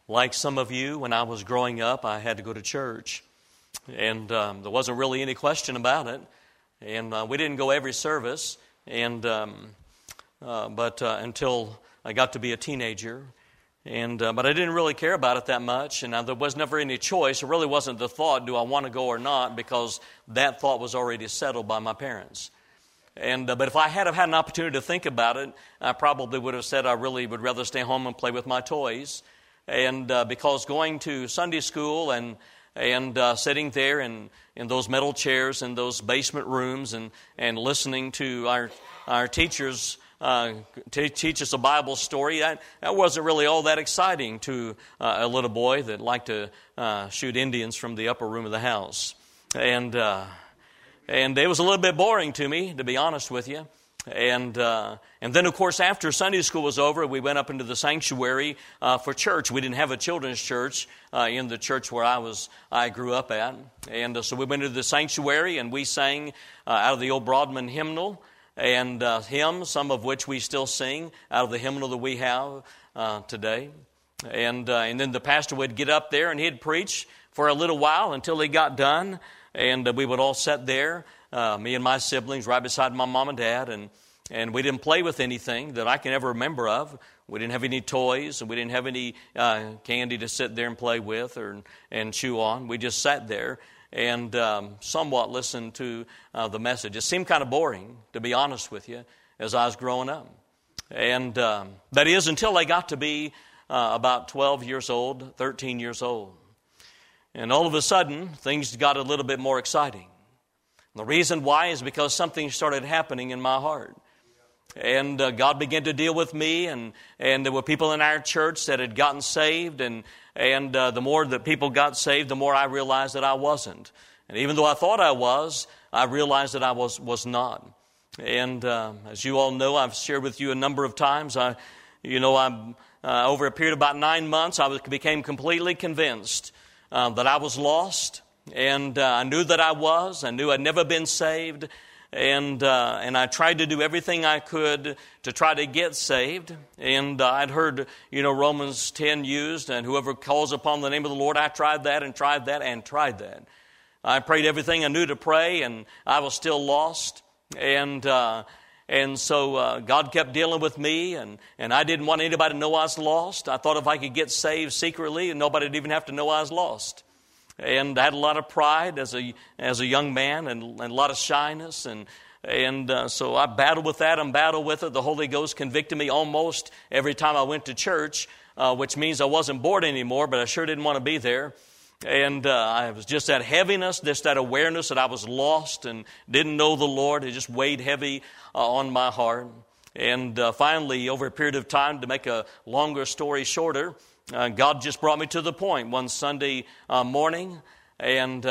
Like some of you, when I was growing up, I had to go to church. And there wasn't really any question about it. And we didn't go every service. And but until I got to be a teenager. And but I didn't really care about it that much. And there was never any choice. It really wasn't the thought, do I want to go or not? Because that thought was already settled by my parents. And but if I had have had an opportunity to think about it, I probably would have said I really would rather stay home and play with my toys. And because going to Sunday school and sitting there in those metal chairs in those basement rooms and listening to our teachers teach us a Bible story, that wasn't really all that exciting to a little boy that liked to shoot Indians from the upper room of the house. And it was a little bit boring to me, to be honest with you. And then, of course, after Sunday school was over, we went up into the sanctuary for church. We didn't have a children's church in the church where I grew up at. And so we went into the sanctuary and we sang out of the old Broadman hymnal and hymns, some of which we still sing out of the hymnal that we have today. And then the pastor would get up there and he'd preach for a little while until he got done. And we would all sit there, me and my siblings, right beside my mom and dad, and we didn't play with anything that I can ever remember of. We didn't have any toys, and we didn't have any candy to sit there and play with and chew on. We just sat there and somewhat listened to the message. It seemed kind of boring, to be honest with you, as I was growing up. And that is until I got to be about 12 years old, 13 years old. And all of a sudden, things got a little bit more exciting. The reason why is because something started happening in my heart. And God began to deal with me, and there were people in our church that had gotten saved, and the more that people got saved, the more I realized that I wasn't. And even though I thought I was, I realized that I was not. And as you all know, I've shared with you a number of times, over a period of about 9 months, I became completely convinced that I was lost, and I knew that I was. I knew I'd never been saved, and I tried to do everything I could to try to get saved. And I'd heard, Romans 10 used, and whoever calls upon the name of the Lord, I tried that and tried that and tried that. I prayed everything I knew to pray, and I was still lost. And so God kept dealing with me, and I didn't want anybody to know I was lost. I thought if I could get saved secretly, nobody would even have to know I was lost. And I had a lot of pride as a young man, and a lot of shyness, and so I battled with that and battled with it. The Holy Ghost convicted me almost every time I went to church, which means I wasn't bored anymore, but I sure didn't want to be there. And I was just that heaviness, just that awareness that I was lost and didn't know the Lord. It just weighed heavy on my heart. And finally, over a period of time, to make a longer story shorter, God just brought me to the point one Sunday morning. And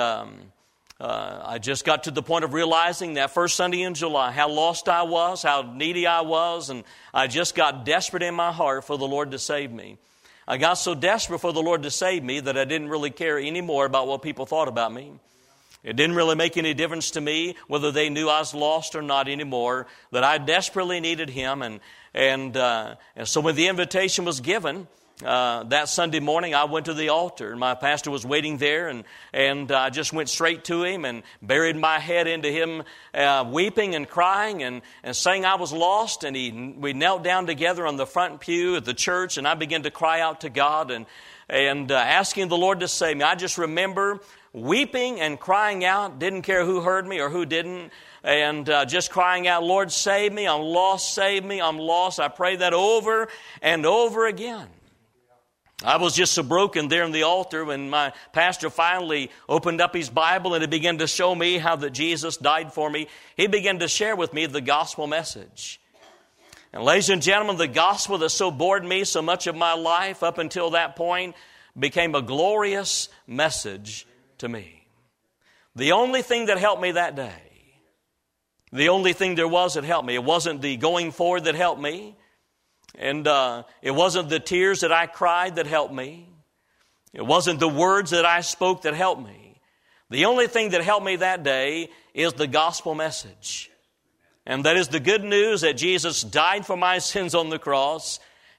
I just got to the point of realizing that first Sunday in July, how lost I was, how needy I was. And I just got desperate in my heart for the Lord to save me. I got so desperate for the Lord to save me that I didn't really care anymore about what people thought about me. It didn't really make any difference to me whether they knew I was lost or not anymore, that I desperately needed Him. And so when the invitation was given, that Sunday morning, I went to the altar, and my pastor was waiting there, and I just went straight to him and buried my head into him, weeping and crying and saying I was lost. And we knelt down together on the front pew at the church, and I began to cry out to God and asking the Lord to save me. I just remember weeping and crying out, didn't care who heard me or who didn't, and just crying out, Lord, save me, I'm lost, save me, I'm lost. I prayed that over and over again. I was just so broken there in the altar when my pastor finally opened up his Bible and he began to show me how that Jesus died for me. He began to share with me the gospel message. And ladies and gentlemen, the gospel that so bored me so much of my life up until that point became a glorious message to me. The only thing that helped me that day, the only thing there was that helped me, it wasn't the going forward that helped me. And it wasn't the tears that I cried that helped me. It wasn't the words that I spoke that helped me. The only thing that helped me that day is the gospel message. And that is the good news that Jesus died for my sins on the cross.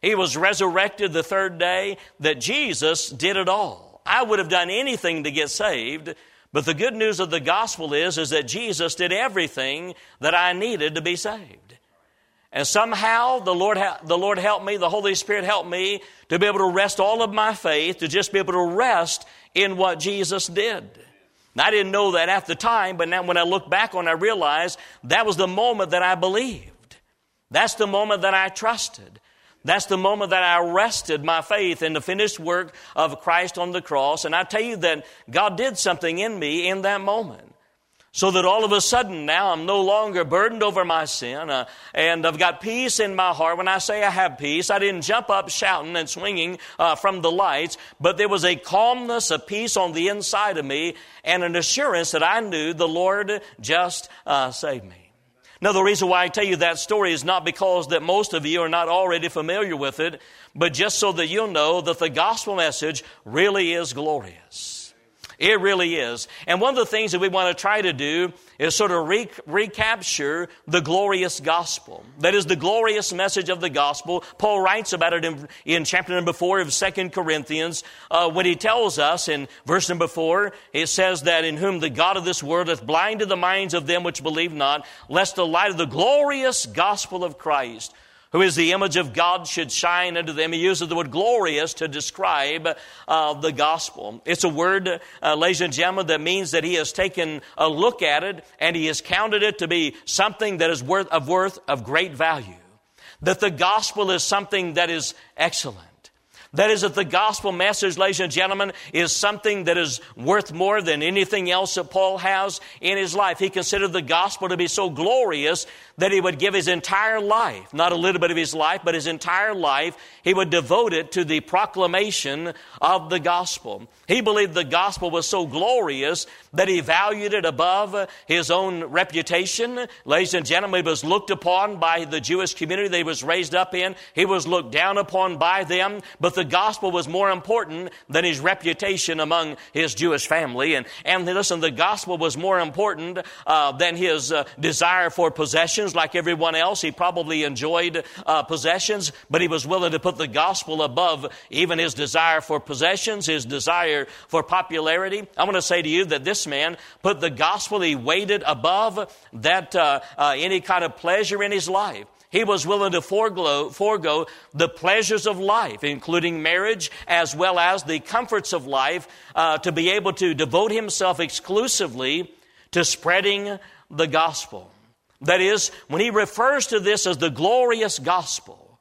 He was resurrected the third day, that Jesus did it all. I would have done anything to get saved, but the good news of the gospel is that Jesus did everything that I needed to be saved. And somehow the Lord helped me, the Holy Spirit helped me to be able to rest all of my faith, to just be able to rest in what Jesus did. And I didn't know that at the time, but now when I look back on it, I realize that was the moment that I believed. That's the moment that I trusted. That's the moment that I rested my faith in the finished work of Christ on the cross. And I tell you that God did something in me in that moment. So that all of a sudden now I'm no longer burdened over my sin, and I've got peace in my heart. When I say I have peace, I didn't jump up shouting and swinging from the lights, but there was a calmness, a peace on the inside of me, and an assurance that I knew the Lord just saved me. Now, the reason why I tell you that story is not because that most of you are not already familiar with it, but just so that you'll know that the gospel message really is glorious. It really is. And one of the things that we want to try to do is sort of recapture the glorious gospel. That is the glorious message of the gospel. Paul writes about it in chapter number 4 of 2 Corinthians when he tells us in verse number 4, it says that in whom the God of this world hath blinded the minds of them which believe not, lest the light of the glorious gospel of Christ, who is the image of God, should shine unto them. He uses the word glorious to describe the gospel. It's a word, ladies and gentlemen, that means that he has taken a look at it and he has counted it to be something that is worth of great value. That the gospel is something that is excellent. That is, that the gospel message, ladies and gentlemen, is something that is worth more than anything else that Paul has in his life. He considered the gospel to be so glorious that he would give his entire life, not a little bit of his life, but his entire life, he would devote it to the proclamation of the gospel. He believed the gospel was so glorious that he valued it above his own reputation. Ladies and gentlemen, he was looked upon by the Jewish community that he was raised up in. He was looked down upon by them, but the gospel was more important than his reputation among his Jewish family. And listen, the gospel was more important than his desire for possessions. Like everyone else, he probably enjoyed possessions, but he was willing to put the gospel above even his desire for possessions, his desire for popularity. I want to say to you that this man put the gospel, he weighed it above that any kind of pleasure in his life. He was willing to forego the pleasures of life, including marriage, as well as the comforts of life, to be able to devote himself exclusively to spreading the gospel. That is, when he refers to this as the glorious gospel,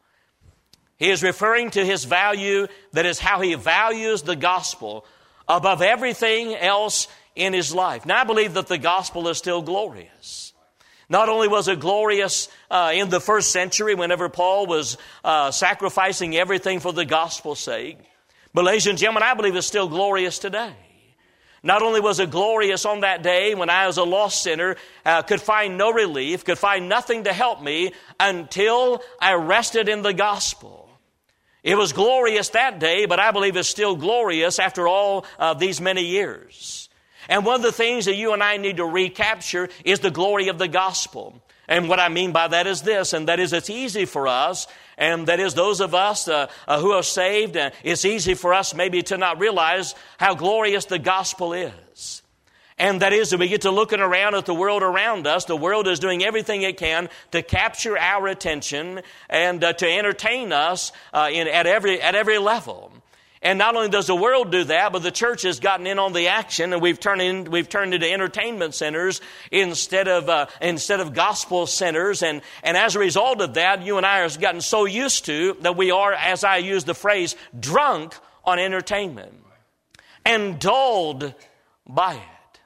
he is referring to his value, that is how he values the gospel above everything else in his life. Now, I believe that the gospel is still glorious. Not only was it glorious in the first century whenever Paul was sacrificing everything for the gospel's sake, but ladies and gentlemen, I believe it's still glorious today. Not only was it glorious on that day when I, as a lost sinner, could find no relief, could find nothing to help me until I rested in the gospel. It was glorious that day, but I believe it's still glorious after all these many years. And one of the things that you and I need to recapture is the glory of the gospel. And what I mean by that is this, and that is it's easy for us, and that is those of us who are saved, it's easy for us maybe to not realize how glorious the gospel is. And that is that we get to looking around at the world around us. The world is doing everything it can to capture our attention and to entertain us at every level. And not only does the world do that, but the church has gotten in on the action, and we've turned into entertainment centers instead of gospel centers. And as a result of that, you and I have gotten so used to that we are, as I use the phrase, drunk on entertainment and dulled by it.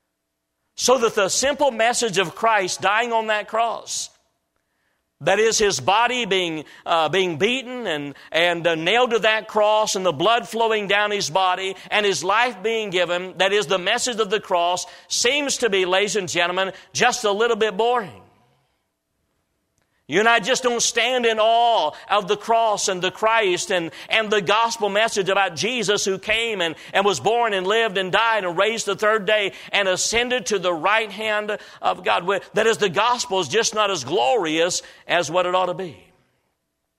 So that the simple message of Christ dying on that cross, that is his body being beaten and nailed to that cross, and the blood flowing down his body, and his life being given, that is the message of the cross, seems to be, ladies and gentlemen, just a little bit boring. You and I just don't stand in awe of the cross and the Christ and the gospel message about Jesus who came and was born and lived and died and raised the third day and ascended to the right hand of God. That is, the gospel is just not as glorious as what it ought to be.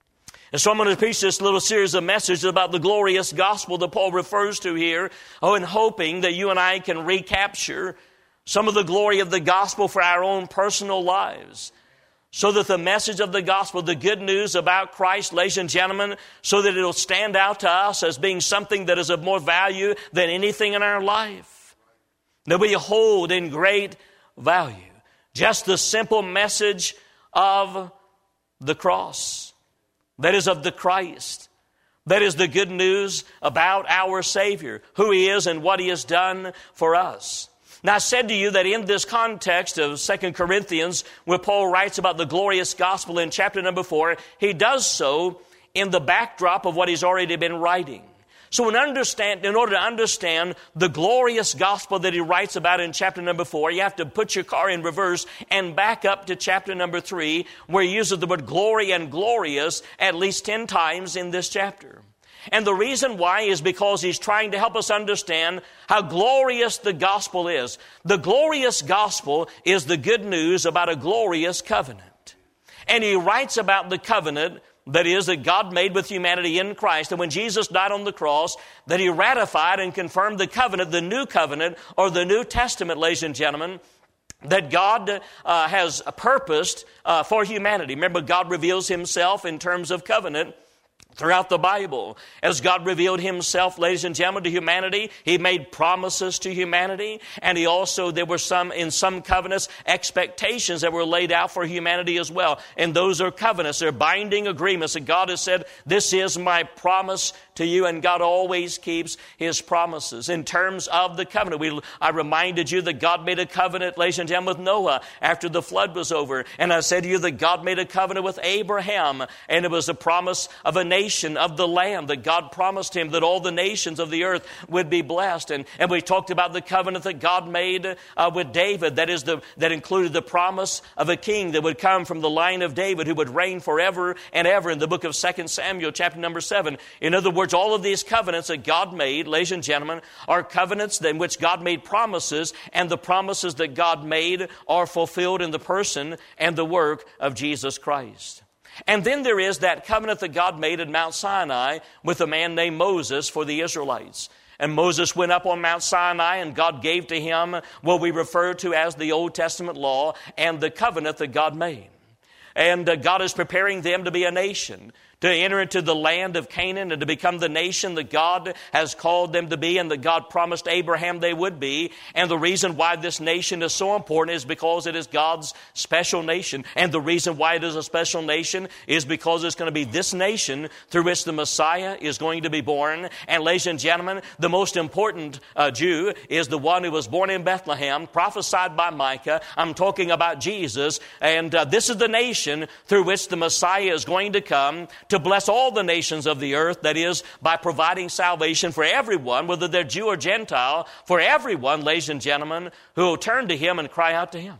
And so I'm going to preach this little series of messages about the glorious gospel that Paul refers to here, and hoping that you and I can recapture some of the glory of the gospel for our own personal lives, so that the message of the gospel, the good news about Christ, ladies and gentlemen, so that it'll stand out to us as being something that is of more value than anything in our life, that we hold in great value. Just the simple message of the cross. That is of the Christ. That is the good news about our Savior, who He is and what He has done for us. Now, I said to you that in this context of 2 Corinthians, where Paul writes about the glorious gospel in chapter number 4, he does so in the backdrop of what he's already been writing. So in order to understand the glorious gospel that he writes about in chapter number 4, you have to put your car in reverse and back up to chapter number 3, where he uses the word glory and glorious at least 10 times in this chapter. And the reason why is because he's trying to help us understand how glorious the gospel is. The glorious gospel is the good news about a glorious covenant. And he writes about the covenant that is, that God made with humanity in Christ. And when Jesus died on the cross, that He ratified and confirmed the covenant, the new covenant, or the New Testament, ladies and gentlemen, that God has purposed for humanity. Remember, God reveals Himself in terms of covenant throughout the Bible. As God revealed Himself, ladies and gentlemen, to humanity, He made promises to humanity, and there were in some covenants, expectations that were laid out for humanity as well. And those are covenants, they're binding agreements, and God has said, this is my promise to you, and God always keeps His promises. In terms of the covenant, I reminded you that God made a covenant, ladies and gentlemen, with Noah after the flood was over. And I said to you that God made a covenant with Abraham, and it was a promise of a nation of the land, that God promised him that all the nations of the earth would be blessed. And we talked about the covenant that God made with David, that included the promise of a king that would come from the line of David, who would reign forever and ever, in the book of 2 Samuel, chapter number 7. In other words, all of these covenants that God made, ladies and gentlemen, are covenants in which God made promises, and the promises that God made are fulfilled in the person and the work of Jesus Christ. And then there is that covenant that God made at Mount Sinai with a man named Moses for the Israelites. And Moses went up on Mount Sinai, and God gave to him what we refer to as the Old Testament law and the covenant that God made. And God is preparing them to be a nation, to enter into the land of Canaan and to become the nation that God has called them to be and that God promised Abraham they would be. And the reason why this nation is so important is because it is God's special nation. And the reason why it is a special nation is because it's going to be this nation through which the Messiah is going to be born. And ladies and gentlemen, the most important Jew is the one who was born in Bethlehem, prophesied by Micah. I'm talking about Jesus. And this is the nation through which the Messiah is going to come to bless all the nations of the earth, that is, by providing salvation for everyone, whether they're Jew or Gentile, for everyone, ladies and gentlemen, who will turn to Him and cry out to Him.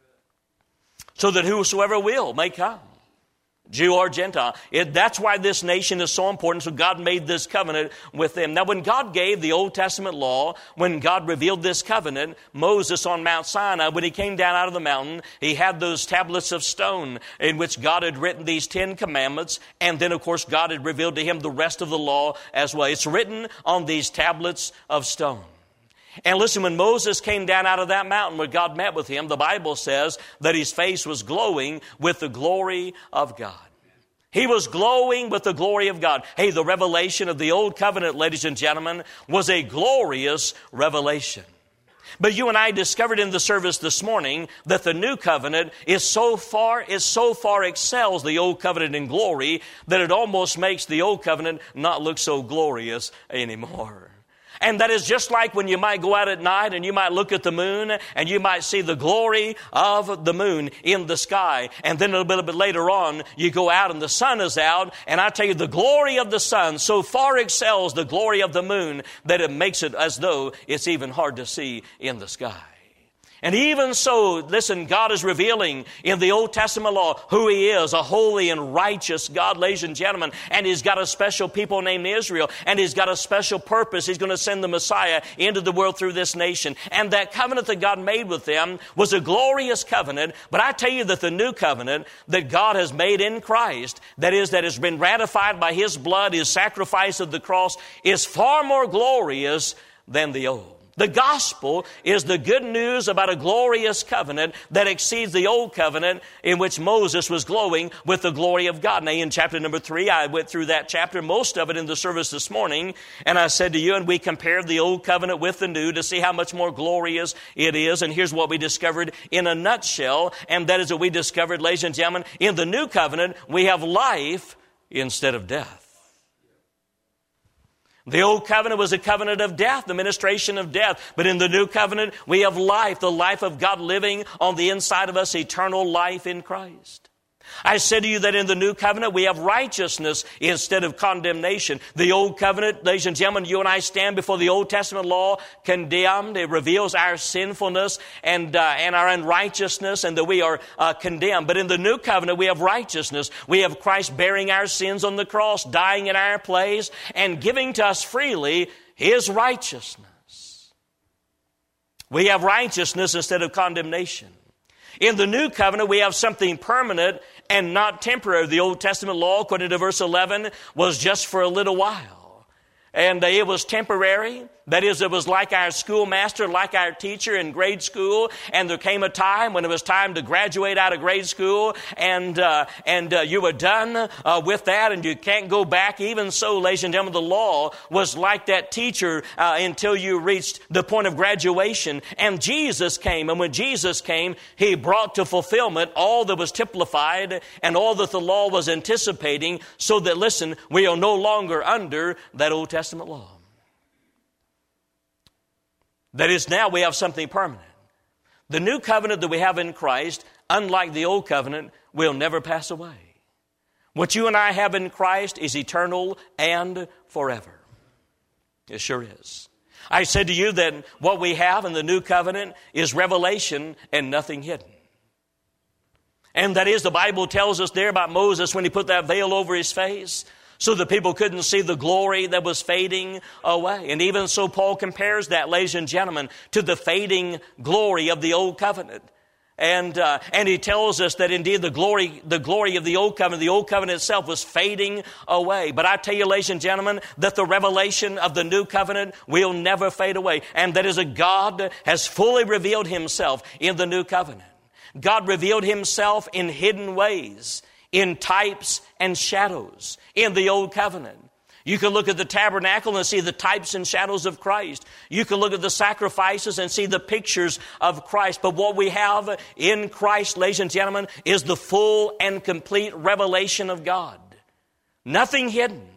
So that whosoever will may come, Jew or Gentile. That's why this nation is so important. So God made this covenant with them. Now, when God gave the Old Testament law, when God revealed this covenant, Moses on Mount Sinai, when he came down out of the mountain, he had those tablets of stone in which God had written these 10 commandments. And then, of course, God had revealed to him the rest of the law as well. It's written on these tablets of stone. And listen, when Moses came down out of that mountain where God met with him, the Bible says that his face was glowing with the glory of God. He was glowing with the glory of God. Hey, the revelation of the Old Covenant, ladies and gentlemen, was a glorious revelation. But you and I discovered in the service this morning that the New Covenant so far excels the Old Covenant in glory that it almost makes the Old Covenant not look so glorious anymore. And that is just like when you might go out at night and you might look at the moon and you might see the glory of the moon in the sky. And then a little bit later on, you go out and the sun is out. And I tell you, the glory of the sun so far excels the glory of the moon that it makes it as though it's even hard to see in the sky. And even so, listen, God is revealing in the Old Testament law who He is, a holy and righteous God, ladies and gentlemen. And He's got a special people named Israel. And He's got a special purpose. He's going to send the Messiah into the world through this nation. And that covenant that God made with them was a glorious covenant. But I tell you that the new covenant that God has made in Christ, that has been ratified by His blood, His sacrifice of the cross, is far more glorious than the old. The gospel is the good news about a glorious covenant that exceeds the old covenant in which Moses was glowing with the glory of God. Now, in chapter number 3, I went through that chapter, most of it in the service this morning, and I said to you, and we compared the old covenant with the new to see how much more glorious it is. And here's what we discovered in a nutshell, and that is what we discovered, ladies and gentlemen. In the new covenant, we have life instead of death. The old covenant was a covenant of death, the ministration of death. But in the new covenant, we have life, the life of God living on the inside of us, eternal life in Christ. I said to you that in the new covenant, we have righteousness instead of condemnation. The old covenant, ladies and gentlemen, you and I stand before the Old Testament law condemned. It reveals our sinfulness and our unrighteousness, and that we are condemned. But in the new covenant, we have righteousness. We have Christ bearing our sins on the cross, dying in our place, and giving to us freely His righteousness. We have righteousness instead of condemnation. In the new covenant, we have something permanent and not temporary. The Old Testament law, according to verse 11, was just for a little while. And it was temporary. That is, it was like our schoolmaster, like our teacher in grade school. And there came a time when it was time to graduate out of grade school, and you were done with that, and you can't go back. Even so, ladies and gentlemen, the law was like that teacher until you reached the point of graduation. And Jesus came, and when Jesus came, He brought to fulfillment all that was typified and all that the law was anticipating, so that, listen, we are no longer under that Old Testament law. That is, now we have something permanent. The new covenant that we have in Christ, unlike the old covenant, will never pass away. What you and I have in Christ is eternal and forever. It sure is. I said to you that what we have in the new covenant is revelation and nothing hidden. And that is, the Bible tells us there about Moses when he put that veil over his face, so the people couldn't see the glory that was fading away. And even so, Paul compares that, ladies and gentlemen, to the fading glory of the old covenant. And he tells us that indeed the glory of the old covenant itself was fading away. But I tell you, ladies and gentlemen, that the revelation of the new covenant will never fade away. And that is, a God has fully revealed Himself in the new covenant. God revealed Himself in hidden ways, in types and shadows in the old covenant. You can look at the tabernacle and see the types and shadows of Christ. You can look at the sacrifices and see the pictures of Christ. But what we have in Christ, ladies and gentlemen, is the full and complete revelation of God. Nothing hidden,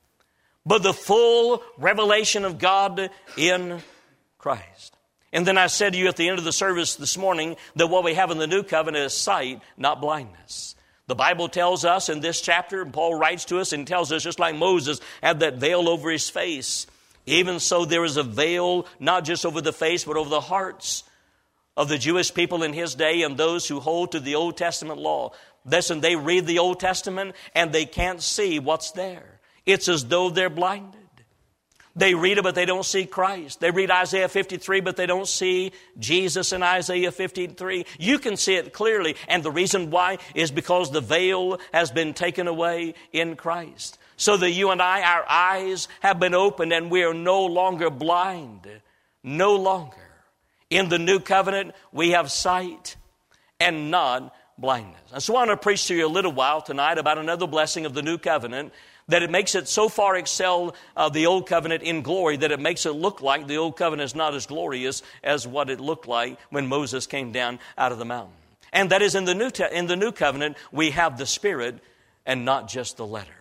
but the full revelation of God in Christ. And then I said to you at the end of the service this morning that what we have in the new covenant is sight, not blindness. The Bible tells us in this chapter, and Paul writes to us and tells us, just like Moses had that veil over his face, even so there is a veil not just over the face but over the hearts of the Jewish people in his day and those who hold to the Old Testament law. Listen, they read the Old Testament and they can't see what's there. It's as though they're blinded. They read it, but they don't see Christ. They read Isaiah 53, but they don't see Jesus in Isaiah 53. You can see it clearly, and the reason why is because the veil has been taken away in Christ. So that you and I, our eyes have been opened, and we are no longer blind. No longer. In the new covenant, we have sight and not blindness. And so I want to preach to you a little while tonight about another blessing of the new covenant, that it makes it so far excel the old covenant in glory that it makes it look like the old covenant is not as glorious as what it looked like when Moses came down out of the mountain. And that is, in the new covenant, we have the Spirit and not just the letter.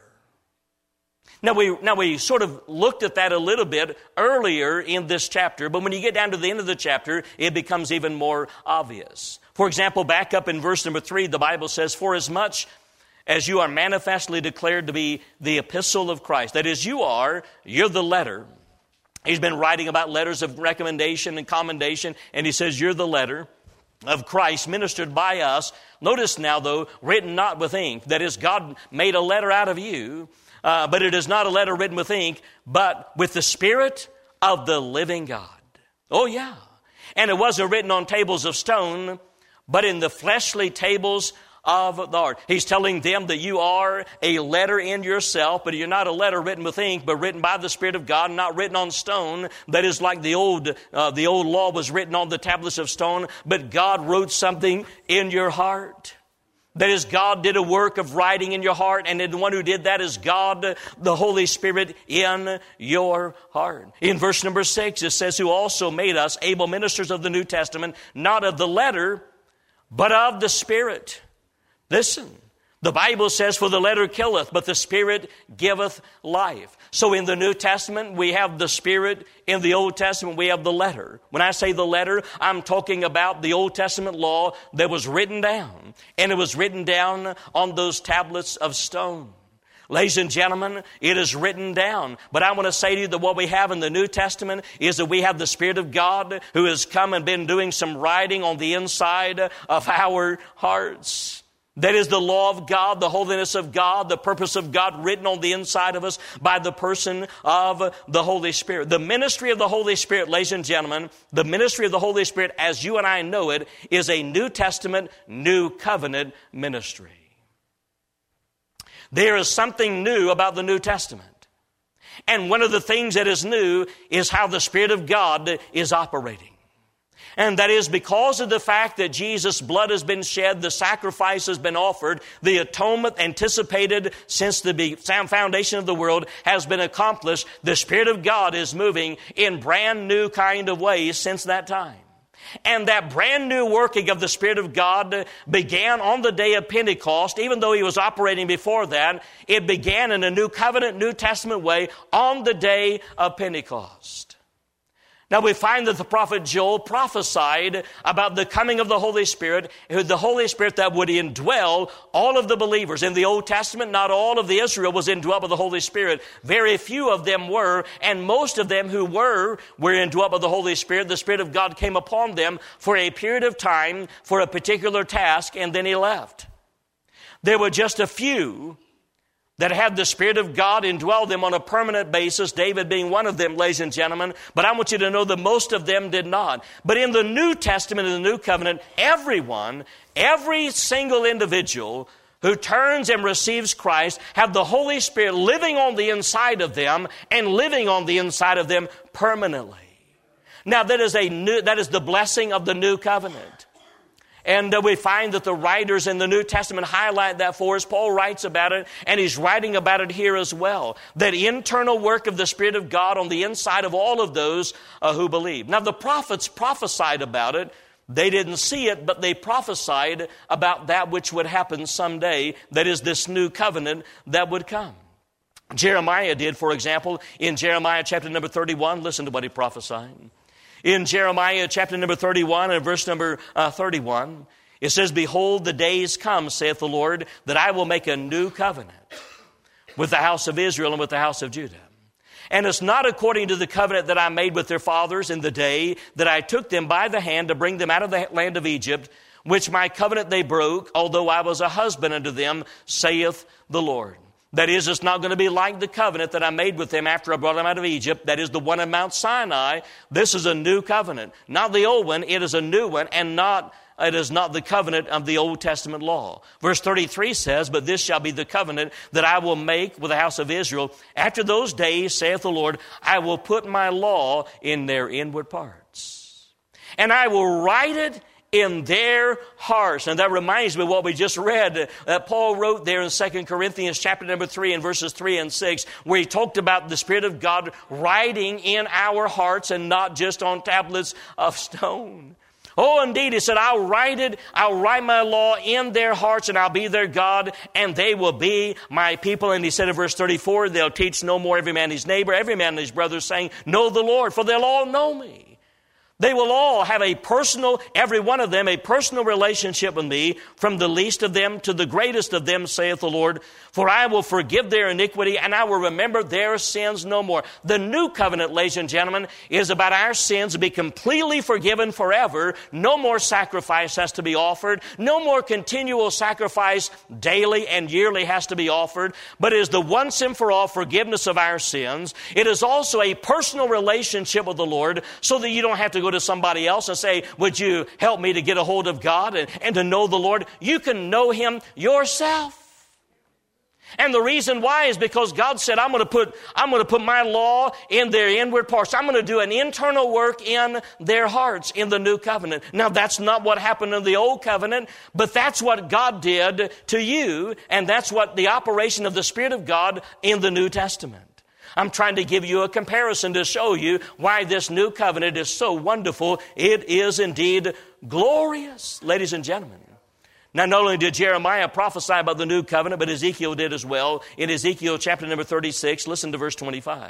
Now we sort of looked at that a little bit earlier in this chapter, but when you get down to the end of the chapter, it becomes even more obvious. For example, back up in verse number 3, the Bible says, "For as much as you are manifestly declared to be the epistle of Christ." That is, you're the letter. He's been writing about letters of recommendation and commendation, and he says, you're the letter. of Christ ministered by us. Notice now, though, written not with ink. That is, God made a letter out of you, but it is not a letter written with ink, but with the Spirit of the living God. Oh, yeah. And it wasn't written on tables of stone, but in the fleshly tables of the heart. He's telling them that you are a letter in yourself, but you're not a letter written with ink, but written by the Spirit of God, not written on stone. That is like the old law was written on the tablets of stone, but God wrote something in your heart. That is, God did a work of writing in your heart, and the one who did that is God, the Holy Spirit, in your heart. In verse number 6, it says, who also made us able ministers of the New Testament, not of the letter, but of the Spirit. Listen, the Bible says, for the letter killeth, but the Spirit giveth life. So in the New Testament, we have the Spirit. In the Old Testament, we have the letter. When I say the letter, I'm talking about the Old Testament law that was written down. And it was written down on those tablets of stone. Ladies and gentlemen, it is written down. But I want to say to you that what we have in the New Testament is that we have the Spirit of God who has come and been doing some writing on the inside of our hearts. That is the law of God, the holiness of God, the purpose of God written on the inside of us by the person of the Holy Spirit. The ministry of the Holy Spirit, ladies and gentlemen, the ministry of the Holy Spirit as you and I know it is a New Testament, New Covenant ministry. There is something new about the New Testament. And one of the things that is new is how the Spirit of God is operating. And that is because of the fact that Jesus' blood has been shed, the sacrifice has been offered, the atonement anticipated since the foundation of the world has been accomplished. The Spirit of God is moving in brand new kind of ways since that time. And that brand new working of the Spirit of God began on the day of Pentecost. Even though He was operating before that, it began in a New Covenant, New Testament way on the day of Pentecost. Now we find that the prophet Joel prophesied about the coming of the Holy Spirit that would indwell all of the believers. In the Old Testament, not all of the Israel was indwelt by the Holy Spirit. Very few of them were, and most of them who were indwelt by the Holy Spirit. The Spirit of God came upon them for a period of time, for a particular task, and then He left. There were just a few that had the Spirit of God indwell them on a permanent basis, David being one of them, ladies and gentlemen. But I want you to know that most of them did not. But in the New Testament, in the New Covenant, every single individual who turns and receives Christ have the Holy Spirit living on the inside of them and living on the inside of them permanently. Now that is the blessing of the New Covenant. And we find that the writers in the New Testament highlight that for us. Paul writes about it, and he's writing about it here as well. That internal work of the Spirit of God on the inside of all of those who believe. Now the prophets prophesied about it. They didn't see it, but they prophesied about that which would happen someday. That is this new covenant that would come. Jeremiah did, for example, in Jeremiah chapter number 31. Listen to what he prophesied. In Jeremiah chapter number 31 and verse number 31, it says, behold, the days come, saith the Lord, that I will make a new covenant with the house of Israel and with the house of Judah. And it's not according to the covenant that I made with their fathers in the day that I took them by the hand to bring them out of the land of Egypt, which my covenant they broke, although I was a husband unto them, saith the Lord. That is, it's not going to be like the covenant that I made with them after I brought them out of Egypt. That is the one in Mount Sinai. This is a new covenant. Not the old one, it is a new one, and it is not the covenant of the Old Testament law. Verse 33 says, but this shall be the covenant that I will make with the house of Israel. After those days, saith the Lord, I will put my law in their inward parts, and I will write it in their hearts. And that reminds me of what we just read that Paul wrote there in 2 Corinthians chapter number 3 and verses 3 and 6, where he talked about the Spirit of God writing in our hearts and not just on tablets of stone. Oh, indeed, he said, I'll write my law in their hearts, and I'll be their God, and they will be my people. And he said in verse 34, they'll teach no more every man his neighbor, every man his brother, saying, know the Lord, for they'll all know me. They will all have every one of them, a personal relationship with me, from the least of them to the greatest of them, saith the Lord. For I will forgive their iniquity, and I will remember their sins no more. The new covenant, ladies and gentlemen, is about our sins to be completely forgiven forever. No more sacrifice has to be offered. No more continual sacrifice daily and yearly has to be offered. But it is the once and for all forgiveness of our sins. It is also a personal relationship with the Lord, so that you don't have to go to somebody else and say, would you help me to get a hold of God and to know the Lord? You can know Him yourself. And the reason why is because God said, I'm going to put my law in their inward parts. I'm going to do an internal work in their hearts in the new covenant. Now, that's not what happened in the old covenant, but that's what God did to you, and that's what the operation of the Spirit of God in the New Testament. I'm trying to give you a comparison to show you why this new covenant is so wonderful. It is indeed glorious, ladies and gentlemen. Now, not only did Jeremiah prophesy about the new covenant, but Ezekiel did as well. In Ezekiel chapter number 36, listen to verse 25.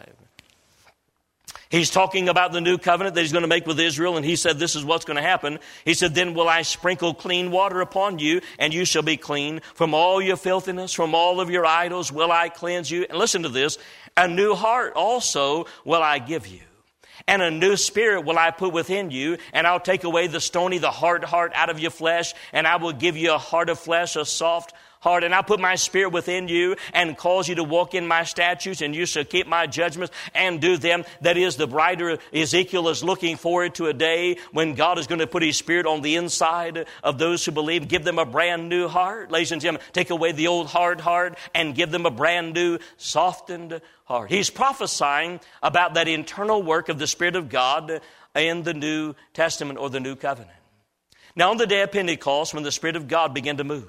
He's talking about the new covenant that He's going to make with Israel, and He said this is what's going to happen. He said, then will I sprinkle clean water upon you, and you shall be clean. From all your filthiness, from all of your idols will I cleanse you. And listen to this, a new heart also will I give you. And a new spirit will I put within you, and I'll take away the stony, the hard heart out of your flesh, and I will give you a heart of flesh, a soft heart, and I'll put my spirit within you and cause you to walk in my statutes, and you shall keep my judgments and do them. That is, the writer Ezekiel is looking forward to a day when God is going to put His Spirit on the inside of those who believe, give them a brand new heart. Ladies and gentlemen, take away the old hard heart and give them a brand new softened heart. He's prophesying about that internal work of the Spirit of God in the New Testament or the New Covenant. Now, on the day of Pentecost, when the Spirit of God began to move,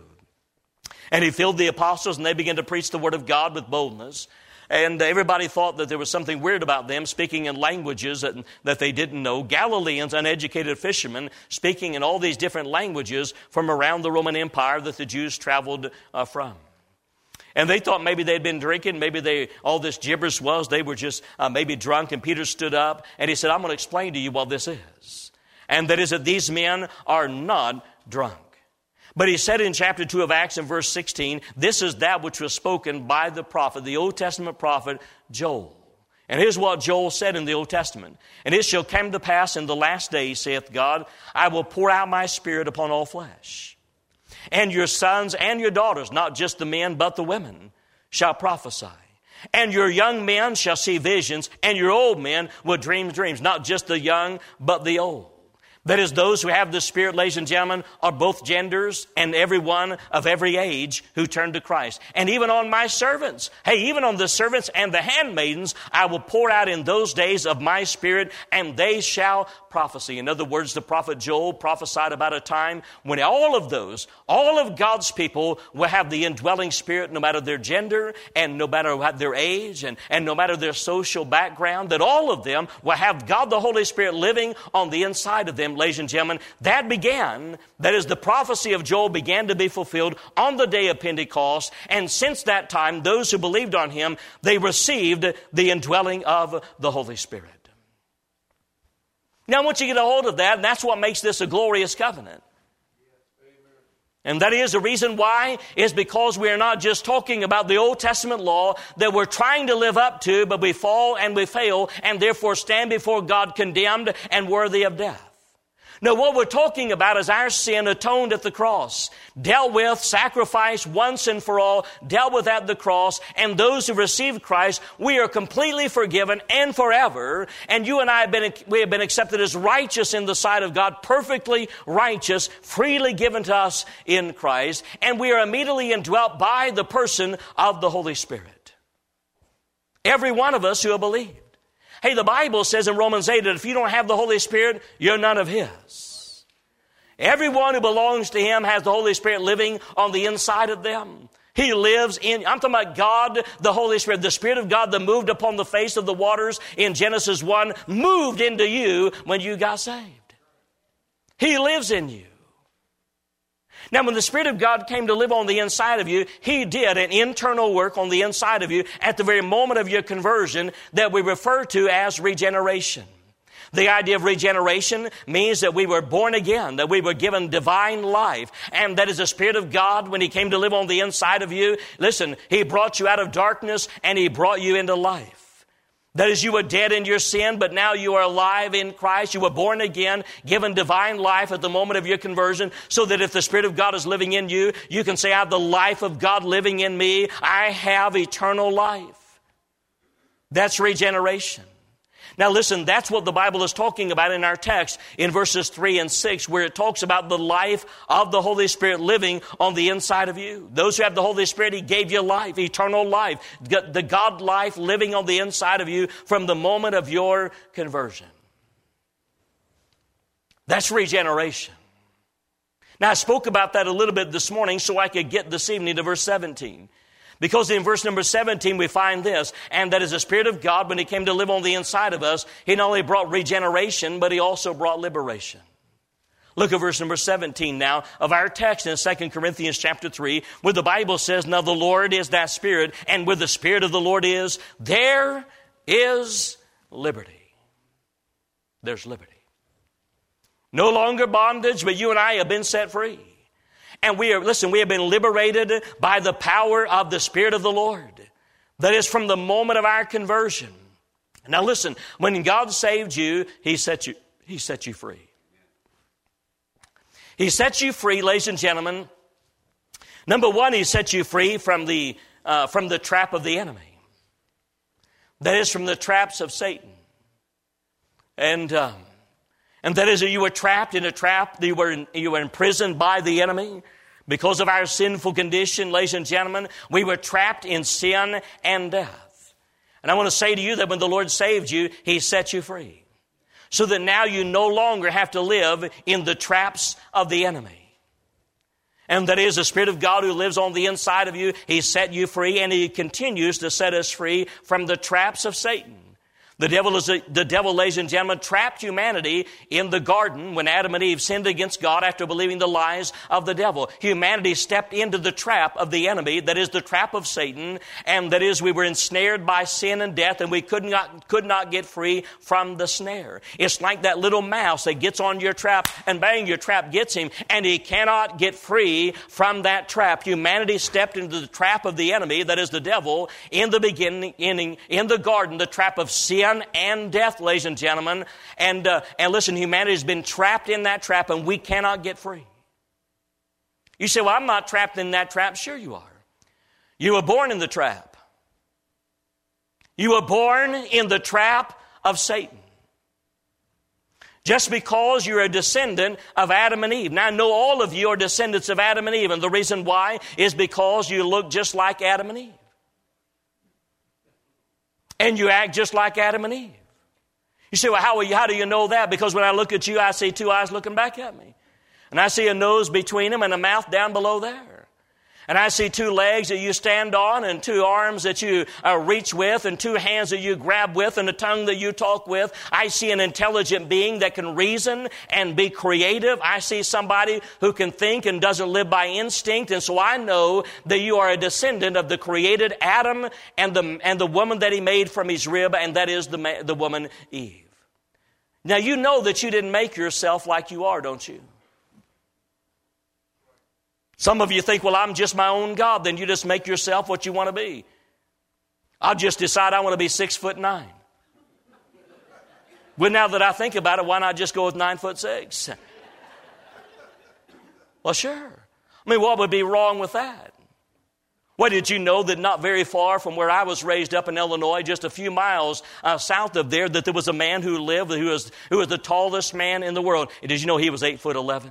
and He filled the apostles, and they began to preach the Word of God with boldness. And everybody thought that there was something weird about them speaking in languages that they didn't know. Galileans, uneducated fishermen, speaking in all these different languages from around the Roman Empire that the Jews traveled from. And they thought maybe they'd been drinking, all this gibberish was, they were just maybe drunk. And Peter stood up and he said, I'm going to explain to you what this is. And that is that these men are not drunk. But he said in chapter 2 of Acts in verse 16, this is that which was spoken by the prophet, the Old Testament prophet Joel. And here's what Joel said in the Old Testament. And it shall come to pass in the last days, saith God, I will pour out my Spirit upon all flesh. And your sons and your daughters, not just the men but the women, shall prophesy. And your young men shall see visions, and your old men will dream dreams, not just the young but the old. That is, those who have the Spirit, ladies and gentlemen, are both genders and everyone of every age who turn to Christ. And even on my servants, even on the servants and the handmaidens, I will pour out in those days of my Spirit, and they shall prophesy. In other words, the prophet Joel prophesied about a time when all of God's people will have the indwelling Spirit, no matter their gender and no matter their age and no matter their social background, that all of them will have God the Holy Spirit living on the inside of them. Ladies and gentlemen, that is the prophecy of Joel began to be fulfilled on the day of Pentecost. And since that time, those who believed on Him, they received the indwelling of the Holy Spirit. Now, I want you to get a hold of that, and that's what makes this a glorious covenant. And that is the reason why is because we are not just talking about the Old Testament law that we're trying to live up to, but we fall and we fail and therefore stand before God condemned and worthy of death. No, what we're talking about is our sin atoned at the cross, dealt with, sacrificed once and for all, dealt with at the cross, and those who received Christ, we are completely forgiven and forever, and you and I have been accepted as righteous in the sight of God, perfectly righteous, freely given to us in Christ, and we are immediately indwelt by the person of the Holy Spirit. Every one of us who have believed. The Bible says in Romans 8 that if you don't have the Holy Spirit, you're none of His. Everyone who belongs to Him has the Holy Spirit living on the inside of them. He lives in, I'm talking about God, the Holy Spirit, the Spirit of God that moved upon the face of the waters in Genesis 1, moved into you when you got saved. He lives in you. Now, when the Spirit of God came to live on the inside of you, He did an internal work on the inside of you at the very moment of your conversion that we refer to as regeneration. The idea of regeneration means that we were born again, that we were given divine life, and that is the Spirit of God when He came to live on the inside of you. Listen, He brought you out of darkness and He brought you into life. That is, you were dead in your sin, but now you are alive in Christ. You were born again, given divine life at the moment of your conversion, so that if the Spirit of God is living in you, you can say, I have the life of God living in me. I have eternal life. That's regeneration. Now listen, that's what the Bible is talking about in our text in verses 3 and 6, where it talks about the life of the Holy Spirit living on the inside of you. Those who have the Holy Spirit, He gave you life, eternal life, the God life living on the inside of you from the moment of your conversion. That's regeneration. Now I spoke about that a little bit this morning so I could get this evening to verse 17. Because in verse number 17 we find this, and that is the Spirit of God, when He came to live on the inside of us, He not only brought regeneration, but He also brought liberation. Look at verse number 17 now of our text in 2 Corinthians chapter 3, where the Bible says, now the Lord is that Spirit, and where the Spirit of the Lord is, there is liberty. There's liberty. No longer bondage, but you and I have been set free. And we have been liberated by the power of the Spirit of the Lord. That is from the moment of our conversion. Now listen, when God saved you, He set you free. He set you free, ladies and gentlemen. Number one, He set you free from the trap of the enemy. That is, from the traps of Satan. And that is that you were trapped in a trap, you were imprisoned by the enemy. Because of our sinful condition, ladies and gentlemen, we were trapped in sin and death. And I want to say to you that when the Lord saved you, He set you free. So that now you no longer have to live in the traps of the enemy. And that is the Spirit of God who lives on the inside of you. He set you free, and He continues to set us free from the traps of Satan. The devil, ladies and gentlemen, trapped humanity in the garden when Adam and Eve sinned against God after believing the lies of the devil. Humanity stepped into the trap of the enemy, that is the trap of Satan, and that is we were ensnared by sin and death, and we could not get free from the snare. It's like that little mouse that gets on your trap, and bang, your trap gets him, and he cannot get free from that trap. Humanity stepped into the trap of the enemy, that is the devil, in the beginning, in the garden, the trap of sin and death, ladies and gentlemen. And listen, humanity has been trapped in that trap, and we cannot get free. You say, well, I'm not trapped in that trap. Sure you are. You were born in the trap. You were born in the trap of Satan. Just because you're a descendant of Adam and Eve. Now, I know all of you are descendants of Adam and Eve, and the reason why is because you look just like Adam and Eve. And you act just like Adam and Eve. You say, well, how do you know that? Because when I look at you, I see two eyes looking back at me. And I see a nose between them and a mouth down below there. And I see two legs that you stand on, and two arms that you reach with, and two hands that you grab with, and a tongue that you talk with. I see an intelligent being that can reason and be creative. I see somebody who can think and doesn't live by instinct. And so I know that you are a descendant of the created Adam and the woman that He made from his rib, and that is the woman Eve. Now you know that you didn't make yourself like you are, don't you? Some of you think, well, I'm just my own God. Then you just make yourself what you want to be. I'll just decide I want to be 6'9". Well, now that I think about it, why not just go with 9'6"? Well, sure. I mean, what would be wrong with that? Well, did you know that not very far from where I was raised up in Illinois, just a few miles south of there, that there was a man who lived who was the tallest man in the world? And did you know he was 8'11"?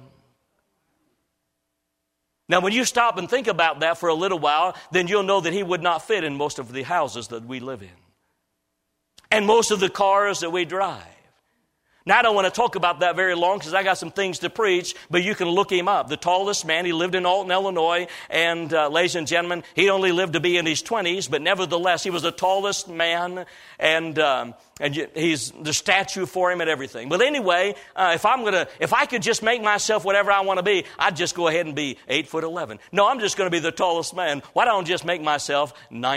Now, when you stop and think about that for a little while, then you'll know that he would not fit in most of the houses that we live in. And most of the cars that we drive. Now, I don't want to talk about that very long because I got some things to preach, but you can look him up. The tallest man, he lived in Alton, Illinois, and ladies and gentlemen, he only lived to be in his 20s, but nevertheless, he was the tallest man, and he's the statue for him and everything. But anyway, if I could just make myself whatever I want to be, I'd just go ahead and be 8'11". No, I'm just going to be the tallest man. Why don't I just make myself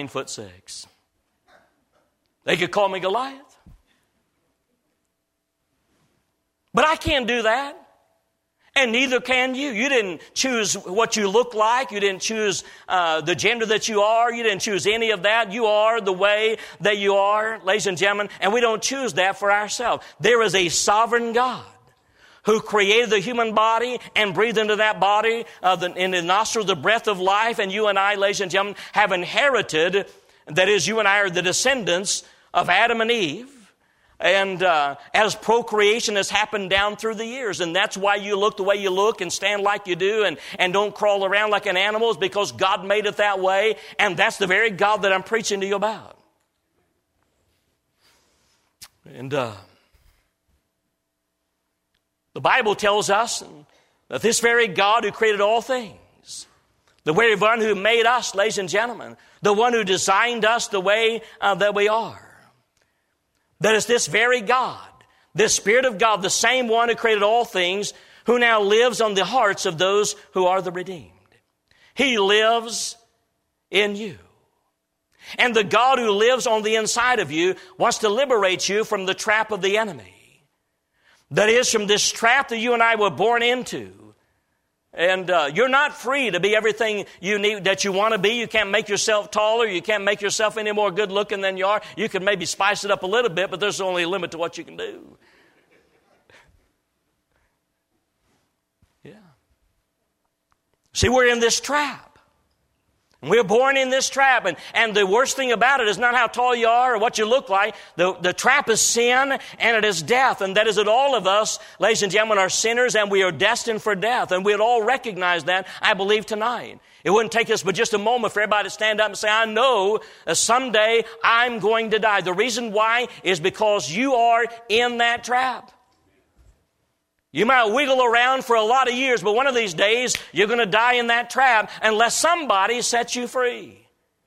9'6"? They could call me Goliath. But I can't do that. And neither can you. You didn't choose what you look like. You didn't choose the gender that you are. You didn't choose any of that. You are the way that you are, ladies and gentlemen, and we don't choose that for ourselves. There is a sovereign God who created the human body and breathed into that body in the nostrils the breath of life, and you and I, ladies and gentlemen, have inherited, that is, you and I are the descendants of Adam and Eve. And as procreation has happened down through the years, and that's why you look the way you look and stand like you do and don't crawl around like an animal, is because God made it that way, and that's the very God that I'm preaching to you about. And the Bible tells us that this very God who created all things, the very one who made us, ladies and gentlemen, the one who designed us the way that we are, that it's this very God, this Spirit of God, the same one who created all things, who now lives on the hearts of those who are the redeemed. He lives in you. And the God who lives on the inside of you wants to liberate you from the trap of the enemy. That is, from this trap that you and I were born into. And you're not free to be everything you need, that you want to be. You can't make yourself taller. You can't make yourself any more good looking than you are. You can maybe spice it up a little bit, but there's only a limit to what you can do. Yeah. See, we're in this trap. We're born in this trap, and the worst thing about it is not how tall you are or what you look like. The trap is sin, and it is death, and that is that all of us, ladies and gentlemen, are sinners, and we are destined for death, and we'd all recognize that, I believe, tonight. It wouldn't take us but just a moment for everybody to stand up and say, I know that someday I'm going to die. The reason why is because you are in that trap. You might wiggle around for a lot of years, but one of these days you're going to die in that trap unless somebody sets you free.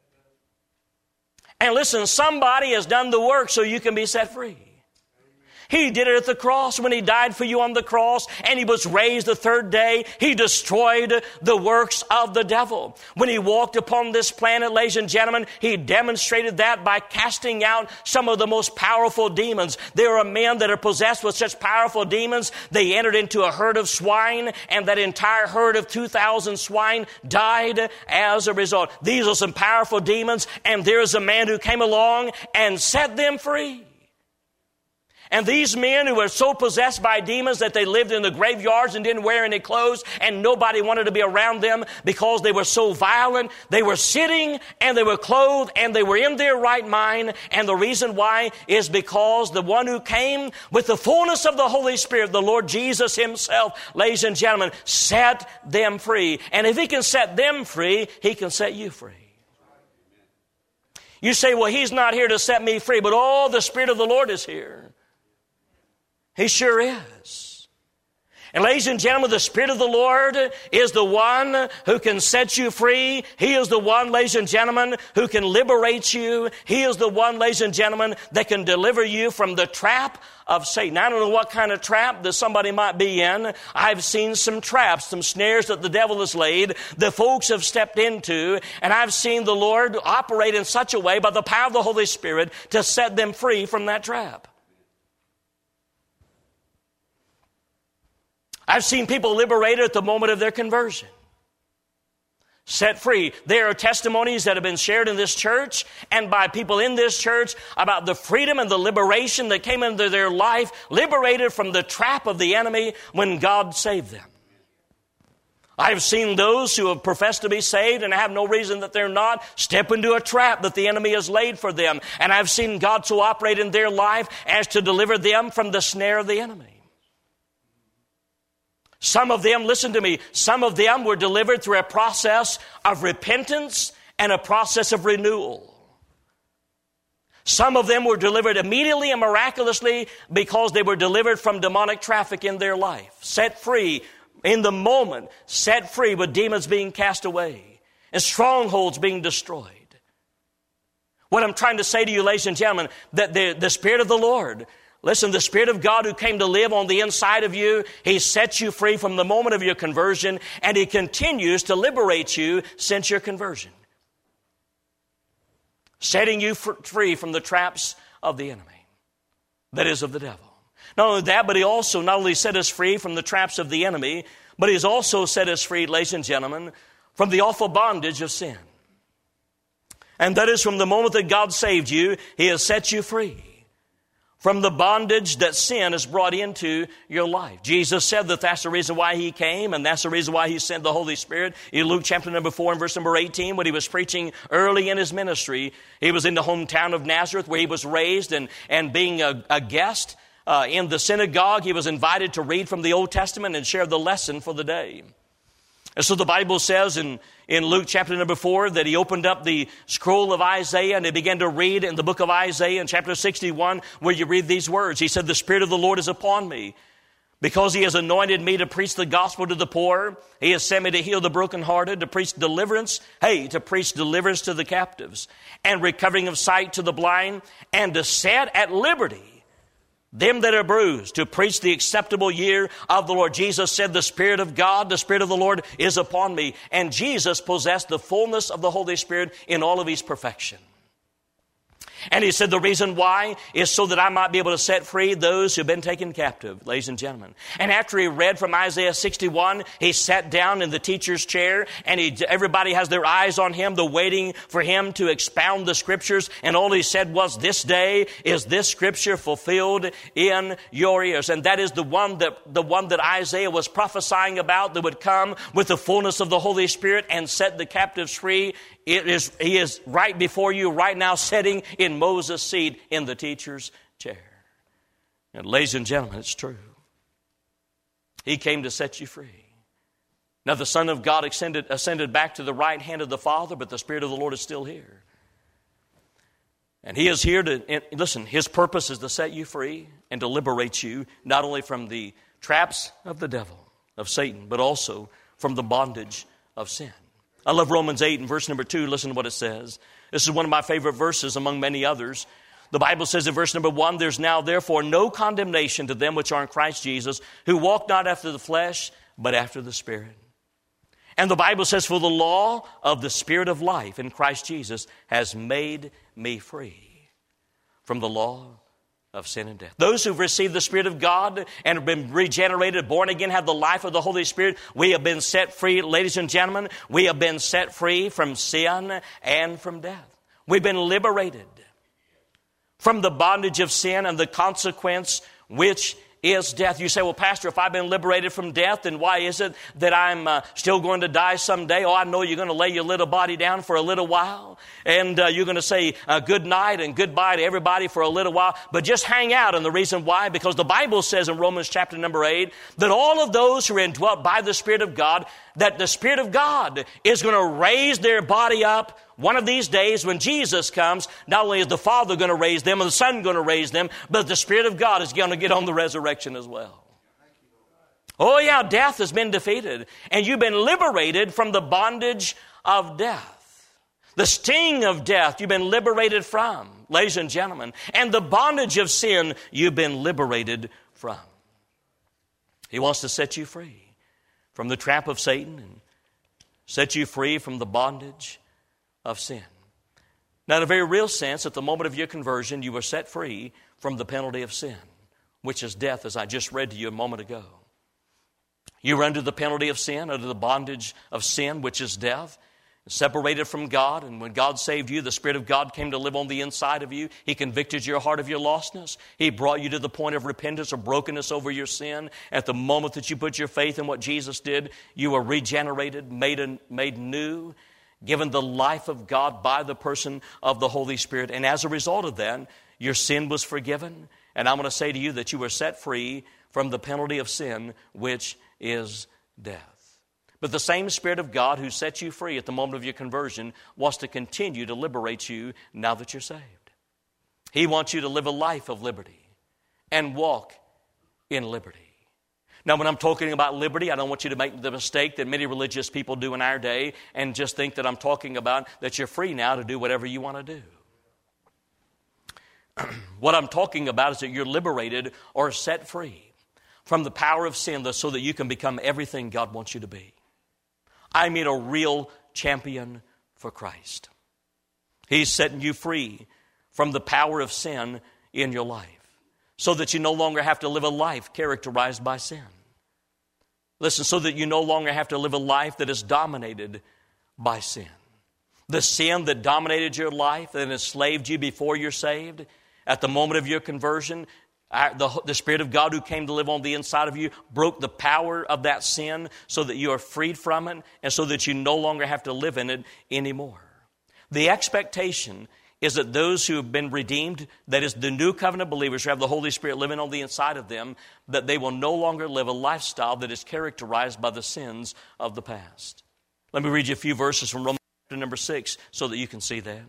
And listen, somebody has done the work so you can be set free. He did it at the cross when He died for you on the cross, and He was raised the third day. He destroyed the works of the devil. When He walked upon this planet, ladies and gentlemen, He demonstrated that by casting out some of the most powerful demons. There are men that are possessed with such powerful demons, they entered into a herd of swine, and that entire herd of 2,000 swine died as a result. These are some powerful demons, and there is a man who came along and set them free. And these men who were so possessed by demons that they lived in the graveyards and didn't wear any clothes, and nobody wanted to be around them because they were so violent, they were sitting and they were clothed and they were in their right mind. And the reason why is because the one who came with the fullness of the Holy Spirit, the Lord Jesus Himself, ladies and gentlemen, set them free. And if He can set them free, He can set you free. You say, well, He's not here to set me free, but oh, the Spirit of the Lord is here. He sure is. And ladies and gentlemen, the Spirit of the Lord is the one who can set you free. He is the one, ladies and gentlemen, who can liberate you. He is the one, ladies and gentlemen, that can deliver you from the trap of Satan. I don't know what kind of trap that somebody might be in. I've seen some traps, some snares that the devil has laid, that folks have stepped into, and I've seen the Lord operate in such a way by the power of the Holy Spirit to set them free from that trap. I've seen people liberated at the moment of their conversion. Set free. There are testimonies that have been shared in this church and by people in this church about the freedom and the liberation that came into their life, liberated from the trap of the enemy when God saved them. I've seen those who have professed to be saved and have no reason that they're not step into a trap that the enemy has laid for them. And I've seen God so operate in their life as to deliver them from the snare of the enemy. Some of them, listen to me, some of them were delivered through a process of repentance and a process of renewal. Some of them were delivered immediately and miraculously because they were delivered from demonic traffic in their life. Set free in the moment, set free with demons being cast away and strongholds being destroyed. What I'm trying to say to you, ladies and gentlemen, that the Spirit of the Lord, listen, the Spirit of God who came to live on the inside of you, He sets you free from the moment of your conversion, and He continues to liberate you since your conversion, setting you free from the traps of the enemy, that is, of the devil. Not only that, but he also not only set us free from the traps of the enemy, but he's also set us free, ladies and gentlemen, from the awful bondage of sin. And that is from the moment that God saved you, he has set you free from the bondage that sin has brought into your life. Jesus said that that's the reason why he came, and that's the reason why he sent the Holy Spirit. In Luke chapter number 4 and verse number 18, when he was preaching early in his ministry, he was in the hometown of Nazareth where he was raised, and being a guest in the synagogue, he was invited to read from the Old Testament and share the lesson for the day. And so the Bible says in Luke chapter number 4 that he opened up the scroll of Isaiah and he began to read in the book of Isaiah in chapter 61 where you read these words. He said, "The Spirit of the Lord is upon me because he has anointed me to preach the gospel to the poor. He has sent me to heal the brokenhearted, to preach deliverance, to preach deliverance to the captives and recovering of sight to the blind, and to set at liberty them that are bruised, to preach the acceptable year of the Lord." Jesus said, "The Spirit of God, the Spirit of the Lord is upon me." And Jesus possessed the fullness of the Holy Spirit in all of his perfection. And he said the reason why is so that I might be able to set free those who've been taken captive, ladies and gentlemen. And after he read from Isaiah 61, he sat down in the teacher's chair, and everybody has their eyes on him. They're waiting for him to expound the scriptures. And all he said was, "This day is this scripture fulfilled in your ears." And that is the one that Isaiah was prophesying about, that would come with the fullness of the Holy Spirit and set the captives free. He is right before you right now, sitting in Moses' seat in the teacher's chair. And ladies and gentlemen, it's true. He came to set you free. Now the Son of God ascended back to the right hand of the Father, but the Spirit of the Lord is still here. And he is here to, listen, his purpose is to set you free and to liberate you, not only from the traps of the devil, of Satan, but also from the bondage of sin. I love Romans 8 and verse number 2. Listen to what it says. This is one of my favorite verses among many others. The Bible says in verse number 1, "There's now therefore no condemnation to them which are in Christ Jesus, who walk not after the flesh, but after the Spirit." And the Bible says, "For the law of the Spirit of life in Christ Jesus has made me free from the law of sin and death." Those who've received the Spirit of God and have been regenerated, born again, have the life of the Holy Spirit, we have been set free, ladies and gentlemen. We have been set free from sin and from death. We've been liberated from the bondage of sin and the consequence, which is death. You say, "Well, Pastor, if I've been liberated from death, then why is it that I'm still going to die someday?" Oh, I know you're going to lay your little body down for a little while, and you're going to say good night and goodbye to everybody for a little while, but just hang out. And the reason why, because the Bible says in Romans chapter number 8, that all of those who are indwelt by the Spirit of God, that the Spirit of God is going to raise their body up one of these days when Jesus comes. Not only is the Father going to raise them and the Son going to raise them, but the Spirit of God is going to get on the resurrection as well. Oh yeah, death has been defeated, and you've been liberated from the bondage of death. The sting of death you've been liberated from, ladies and gentlemen, and the bondage of sin you've been liberated from. He wants to set you free from the trap of Satan and set you free from the bondage of sin. Now, in a very real sense, at the moment of your conversion, you were set free from the penalty of sin, which is death, as I just read to you a moment ago. You were under the penalty of sin, under the bondage of sin, which is death, separated from God. And when God saved you, the Spirit of God came to live on the inside of you. He convicted your heart of your lostness. He brought you to the point of repentance or brokenness over your sin. At the moment that you put your faith in what Jesus did, you were regenerated, made new, given the life of God by the person of the Holy Spirit. And as a result of that, your sin was forgiven. And I'm going to say to you that you were set free from the penalty of sin, which is death. But the same Spirit of God who set you free at the moment of your conversion wants to continue to liberate you now that you're saved. He wants you to live a life of liberty and walk in liberty. Now, when I'm talking about liberty, I don't want you to make the mistake that many religious people do in our day and just think that I'm talking about that you're free now to do whatever you want to do. What I'm talking about is that you're liberated or set free from the power of sin so that you can become everything God wants you to be. I mean a real champion for Christ. He's setting you free from the power of sin in your life, so that you no longer have to live a life characterized by sin. Listen, so that you no longer have to live a life that is dominated by sin. The sin that dominated your life, that enslaved you before you're saved, at the moment of your conversion, the Spirit of God who came to live on the inside of you broke the power of that sin so that you are freed from it and so that you no longer have to live in it anymore. The expectation is that those who have been redeemed, that is the new covenant believers who have the Holy Spirit living on the inside of them, that they will no longer live a lifestyle that is characterized by the sins of the past. Let me read you a few verses from Romans chapter number 6 so that you can see that.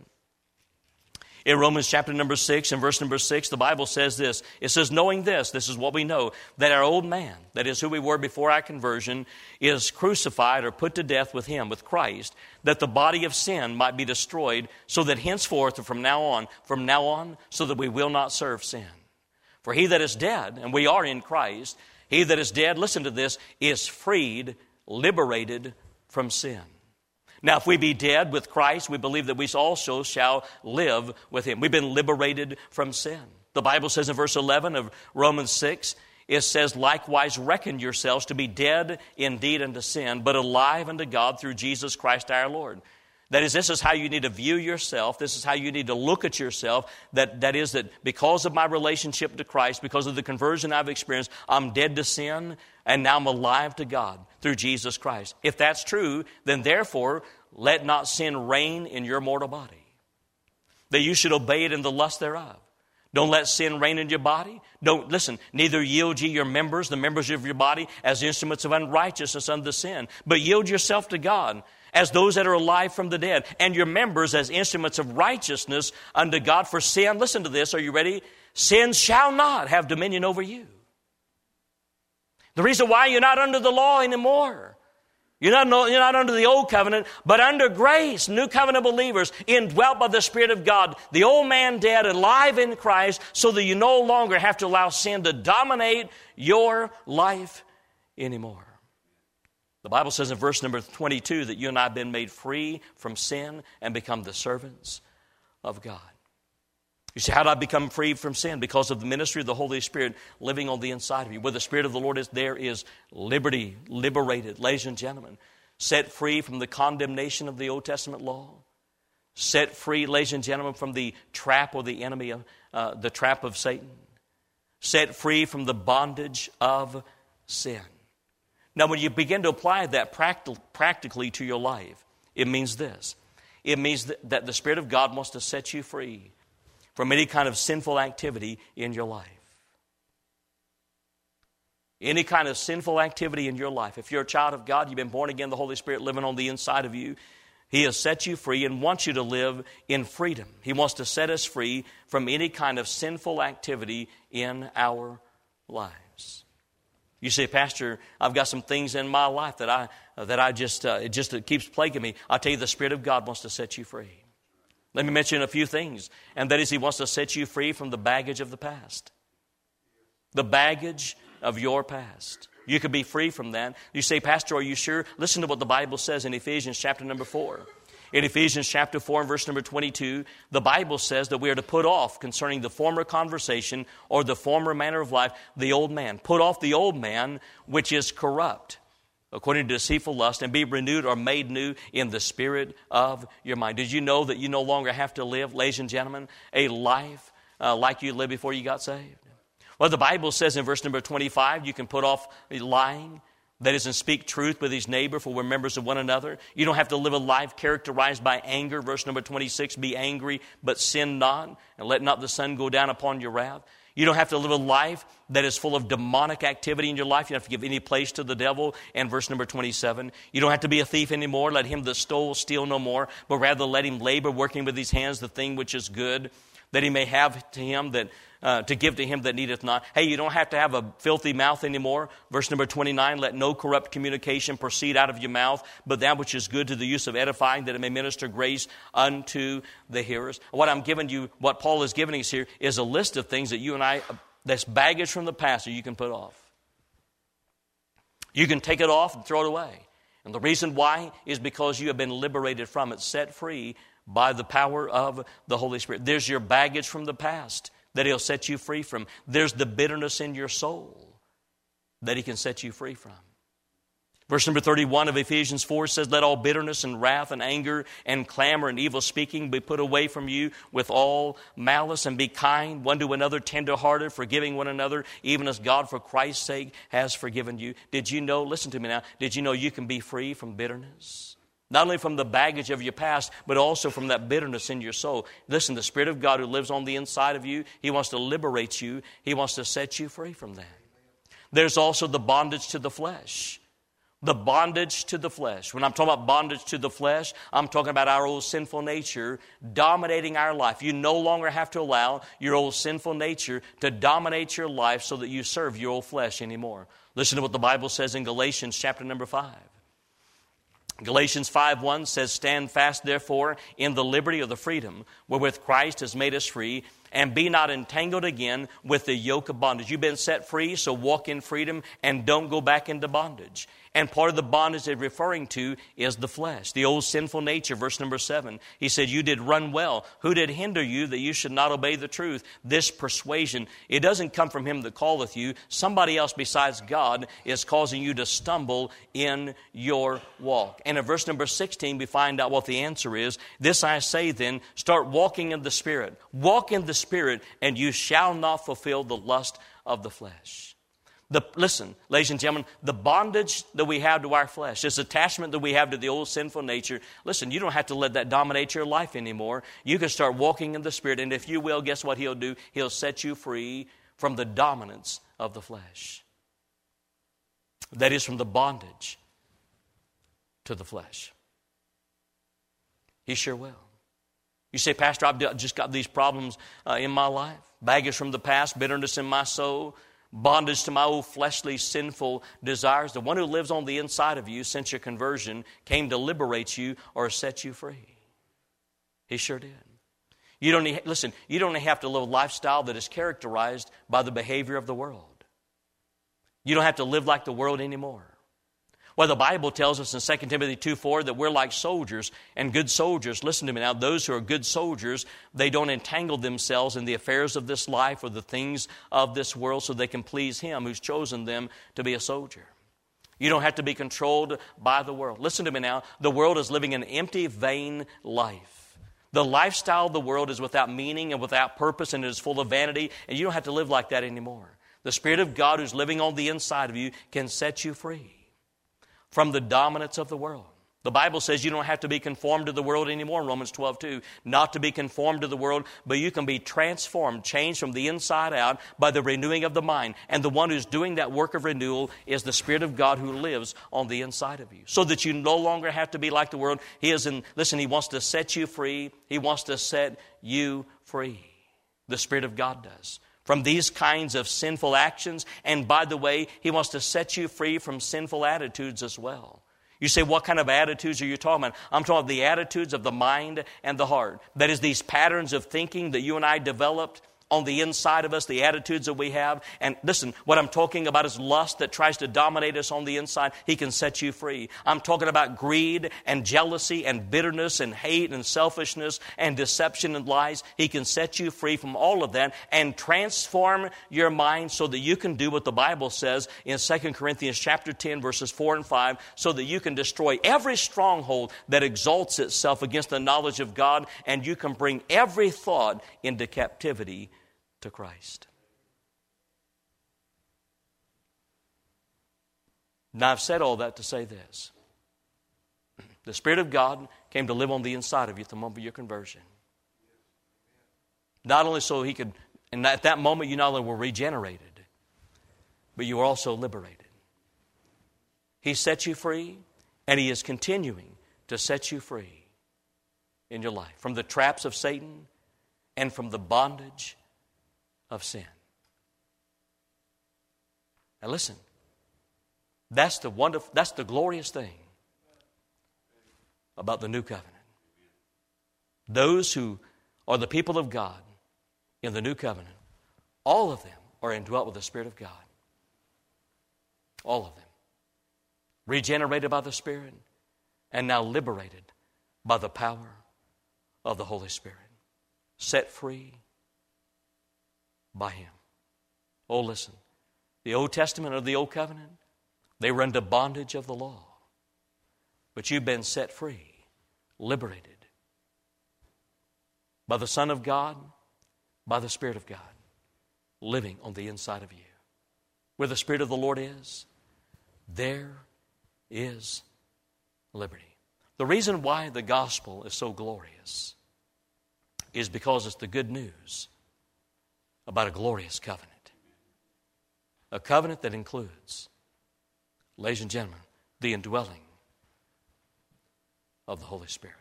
In Romans chapter number 6 and verse number 6, the Bible says this. It says, knowing this is what we know, that our old man, that is who we were before our conversion, is crucified or put to death with him, with Christ, that the body of sin might be destroyed, so that henceforth or from now on, so that we will not serve sin. For he that is dead, and we are in Christ, he that is dead, listen to this, is freed, liberated from sin. Now, if we be dead with Christ, we believe that we also shall live with him. We've been liberated from sin. The Bible says in verse 11 of Romans 6, it says, likewise reckon yourselves to be dead indeed unto sin, but alive unto God through Jesus Christ our Lord. That is, this is how you need to view yourself. This is how you need to look at yourself. That is that because of my relationship to Christ, because of the conversion I've experienced, I'm dead to sin, and now I'm alive to God through Jesus Christ. If that's true, then therefore, let not sin reign in your mortal body, that you should obey it in the lust thereof. Don't let sin reign in your body. Neither yield ye your members, the members of your body, as instruments of unrighteousness unto sin, but yield yourself to God as those that are alive from the dead, and your members as instruments of righteousness unto God. For sin, listen to this, are you ready? Sin shall not have dominion over you. The reason why you're not under the law anymore, you're not under the old covenant, but under grace, new covenant believers, indwelt by the Spirit of God, the old man dead, alive in Christ, so that you no longer have to allow sin to dominate your life anymore. The Bible says in verse number 22 that you and I have been made free from sin and become the servants of God. You say, how did I become free from sin? Because of the ministry of the Holy Spirit living on the inside of you. Where the Spirit of the Lord is, there is liberty, liberated, ladies and gentlemen. Set free from the condemnation of the Old Testament law. Set free, ladies and gentlemen, from the trap or the enemy, the trap of Satan. Set free from the bondage of sin. Now, when you begin to apply that practically to your life, it means this. It means that the Spirit of God wants to set you free from any kind of sinful activity in your life. Any kind of sinful activity in your life. If you're a child of God, you've been born again, the Holy Spirit living on the inside of you, He has set you free and wants you to live in freedom. He wants to set us free from any kind of sinful activity in our lives. You say, Pastor, I've got some things in my life that it keeps plaguing me. I'll tell you, the Spirit of God wants to set you free. Let me mention a few things, and that is He wants to set you free from the baggage of the past. The baggage of your past. You could be free from that. You say, Pastor, are you sure? Listen to what the Bible says in Ephesians chapter number 4. In Ephesians chapter 4 and verse number 22, the Bible says that we are to put off concerning the former conversation or the former manner of life, the old man. Put off the old man which is corrupt, according to deceitful lust, and be renewed or made new in the spirit of your mind. Did you know that you no longer have to live, ladies and gentlemen, a life like you lived before you got saved? Well, the Bible says in verse number 25, you can put off lying, that is, and speak truth with his neighbor, for we're members of one another. You don't have to live a life characterized by anger. Verse number 26, be angry, but sin not, and let not the sun go down upon your wrath. You don't have to live a life that is full of demonic activity in your life. You don't have to give any place to the devil. And verse number 27, you don't have to be a thief anymore. Let him that stole steal no more, but rather let him labor, working with his hands the thing which is good, that he may have to him that to give to him that needeth not. Hey, you don't have to have a filthy mouth anymore. Verse number 29, let no corrupt communication proceed out of your mouth, but that which is good to the use of edifying, that it may minister grace unto the hearers. What Paul is giving us here is a list of things that you and I, that's baggage from the past that you can put off. You can take it off and throw it away. And the reason why is because you have been liberated from it, set free by the power of the Holy Spirit. There's your baggage from the past. that He'll set you free from. There's the bitterness in your soul that He can set you free from. Verse number 31 of Ephesians 4 says, let all bitterness and wrath and anger and clamor and evil speaking be put away from you with all malice, and be kind one to another, tenderhearted, forgiving one another, even as God for Christ's sake has forgiven you. Did you know, listen to me now, did you know you can be free from bitterness? Not only from the baggage of your past, but also from that bitterness in your soul. Listen, the Spirit of God who lives on the inside of you, He wants to liberate you. He wants to set you free from that. There's also the bondage to the flesh. The bondage to the flesh. When I'm talking about bondage to the flesh, I'm talking about our old sinful nature dominating our life. You no longer have to allow your old sinful nature to dominate your life so that you serve your old flesh anymore. Listen to what the Bible says in Galatians chapter number 5. Galatians 5:1 says, stand fast, therefore, in the liberty of the freedom wherewith Christ has made us free, and be not entangled again with the yoke of bondage. You've been set free, so walk in freedom and don't go back into bondage. And part of the bondage they're referring to is the flesh, the old sinful nature. Verse number 7, he said, you did run well. Who did hinder you that you should not obey the truth? This persuasion, it doesn't come from Him that calleth you. Somebody else besides God is causing you to stumble in your walk. And in verse number 16, we find out what the answer is. This I say then, start walking in the Spirit. Walk in the Spirit, and you shall not fulfill the lust of the flesh. Listen, ladies and gentlemen, the bondage that we have to our flesh, this attachment that we have to the old sinful nature, listen, you don't have to let that dominate your life anymore. You can start walking in the Spirit, and if you will, guess what He'll do? He'll set you free from the dominance of the flesh. That is, from the bondage to the flesh. He sure will. You say, Pastor, I've just got these problems in my life. Baggage from the past, bitterness in my soul, bondage to my old fleshly, sinful desires. The one who lives on the inside of you since your conversion came to liberate you or set you free. He sure did. You don't have to live a lifestyle that is characterized by the behavior of the world. You don't have to live like the world anymore. Well, the Bible tells us in 2 Timothy 2:4 that we're like soldiers, and good soldiers, listen to me now, those who are good soldiers, they don't entangle themselves in the affairs of this life or the things of this world so they can please Him who's chosen them to be a soldier. You don't have to be controlled by the world. Listen to me now, the world is living an empty, vain life. The lifestyle of the world is without meaning and without purpose, and it is full of vanity, and you don't have to live like that anymore. The Spirit of God who's living on the inside of you can set you free from the dominance of the world. The Bible says you don't have to be conformed to the world anymore in Romans 12:2. Not to be conformed to the world, but you can be transformed, changed from the inside out by the renewing of the mind. And the one who's doing that work of renewal is the Spirit of God who lives on the inside of you. So that you no longer have to be like the world. He wants to set you free. He wants to set you free. The Spirit of God does. From these kinds of sinful actions. And by the way, He wants to set you free from sinful attitudes as well. You say, what kind of attitudes are you talking about? I'm talking about the attitudes of the mind and the heart. That is, these patterns of thinking that you and I developed on the inside of us, the attitudes that we have. And listen, what I'm talking about is lust that tries to dominate us on the inside. He can set you free. I'm talking about greed and jealousy and bitterness and hate and selfishness and deception and lies. He can set you free from all of that and transform your mind so that you can do what the Bible says in 2 Corinthians chapter 10, verses 4 and 5, so that you can destroy every stronghold that exalts itself against the knowledge of God, and you can bring every thought into captivity to Christ. Now, I've said all that to say this. The Spirit of God came to live on the inside of you at the moment of your conversion. Not only so He could, and at that moment you not only were regenerated, but you were also liberated. He set you free, and He is continuing to set you free in your life from the traps of Satan and from the bondage of sin. Now listen, that's the glorious thing about the new covenant. Those who are the people of God in the new covenant, all of them are indwelt with the Spirit of God. All of them. Regenerated by the Spirit and now liberated by the power of the Holy Spirit. Set free by Him. Oh, listen. The Old Testament or the Old Covenant, they were under bondage of the law. But you've been set free, liberated by the Son of God, by the Spirit of God, living on the inside of you. Where the Spirit of the Lord is, there is liberty. The reason why the gospel is so glorious is because it's the good news about a glorious covenant. A covenant that includes, ladies and gentlemen, the indwelling of the Holy Spirit.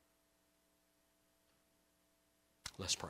Let's pray.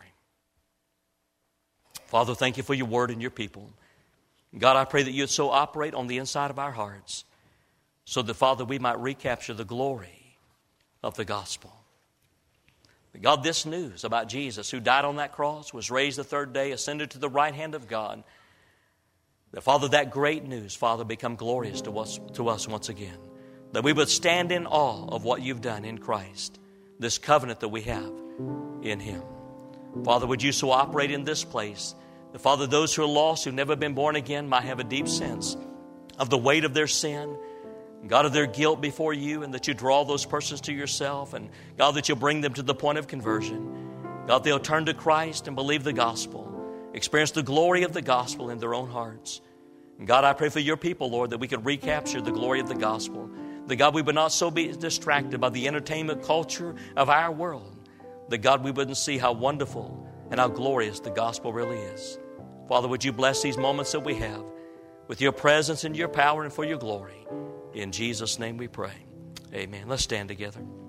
Father, thank you for your word and your people. God, I pray that you'd so operate on the inside of our hearts so that, Father, we might recapture the glory of the gospel. God, this news about Jesus who died on that cross, was raised the third day, ascended to the right hand of God, that, Father, that great news, Father, become glorious to us once again. That we would stand in awe of what you've done in Christ, this covenant that we have in Him. Father, would you so operate in this place that, Father, those who are lost, who've never been born again, might have a deep sense of the weight of their sin, God, of their guilt before you, and that you draw those persons to yourself, and God, that you'll bring them to the point of conversion. God, they'll turn to Christ and believe the gospel, experience the glory of the gospel in their own hearts. And God, I pray for your people, Lord, that we could recapture the glory of the gospel. That, God, we would not so be distracted by the entertainment culture of our world. That, God, we wouldn't see how wonderful and how glorious the gospel really is. Father, would you bless these moments that we have with your presence and your power and for your glory. In Jesus' name we pray. Amen. Let's stand together.